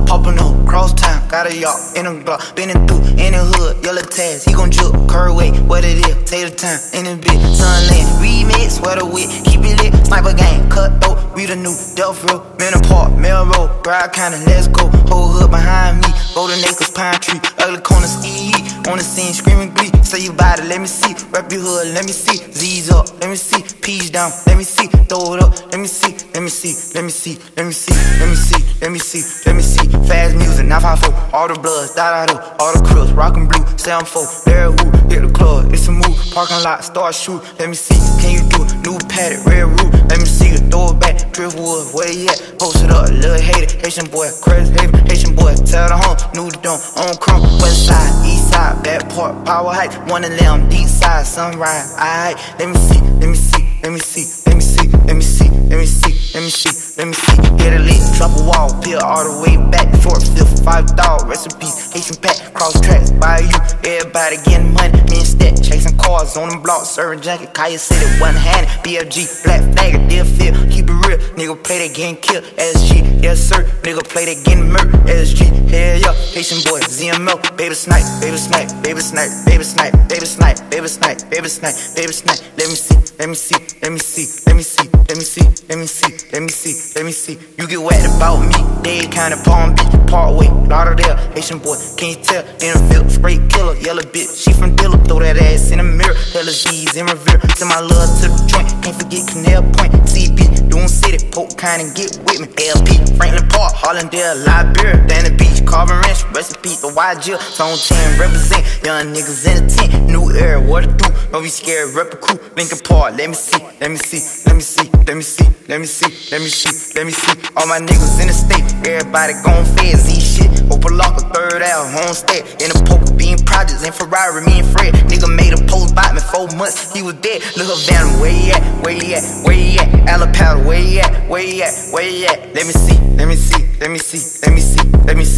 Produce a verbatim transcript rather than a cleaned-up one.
poppin' up, cross town, got a yacht in a block, bending through in the hood, yellow tags, he gon' drip, curve way, what it is, take the time, in the bitch, sunland, remix, weather wit, keep it lit, sniper gang, cutthroat, we the new Delph Road, Menor Park, Melrose, Broward County, let's go, whole hood behind me, Golden Acres, Pine Tree, ugly corner, ski, on the scene, screaming glee, say you bout it, let me see, rep your hood, let me see, Z's up, let me see, P's down, let me see, throw it up, let me see, let me see, let me see, let me see, let me see, let me see, let me see, fast music, nine five four, all the bloods, da da do, all the crooks, rockin' blue, seven four, Larry Woo, hit the club, it's a move, parking lot, start shoot, let me see, can you do it, new paddock, red roof, let me see you throw it back, driftwood, where you at, post it up, little hater, Haitian boy, crazy hater, Haitian boy, tell the home, new dome, on crumb, west side, east side, back park, power heights, one of them, deep side, sunrise, alright, let me see, let me see, let me see, let me see, let me see, let me see, let me see, let me see, hit a lick, drop a wall, peel all the way back, fourth, fifth, five dog, recipes, Haitian pack, cross tracks, by you, everybody getting money, me and Stat, chasing cars on them blocks, serving junkie, Kaya City, one handed, B F G, black flag, deal feel, keep it real, nigga play that getting killed, S G, yes sir, nigga play that getting murdered, S G, hell yeah, Haitian boy, Z M L, baby snipe, baby snipe, baby snipe, baby snipe, baby snipe, baby snipe, baby snipe, baby snipe, let me see, let me see, let me see, let me see, let me see, let me see, let me see, let me see, you get whacked about me, Dade County, Palm Beach, Parkway, Lauderdale, Haitian boy, can you tell, in a field, spray killer, yellow bitch, she from Dilla, throw that ass in the mirror, hella Z's in revere, send my love to the joint, can't forget Canal Point, C B, doing city, poke kind and get with me, L P, Franklin Park, Hollandale, Liberia, Danny Beach, Carvin Ranch, recipe, the Y G, Zone ten, represent, young niggas in the tent, new era, what to do, don't be scared, rep a crew, Lincoln Park, let me see, let me see, let me see, let me see, let me see, let me see, let me see, all my niggas in the state, everybody gon' fed, Z shit, open locker, third out, homestead, in the poker bean projects, in Ferrari, me and Fred, nigga made a post by me, four months, he was dead, little Van, where he at, where he at, where he at, Alapata, where he at, where he at, where he at, let me see, let me see, let me see, let me see, let me see.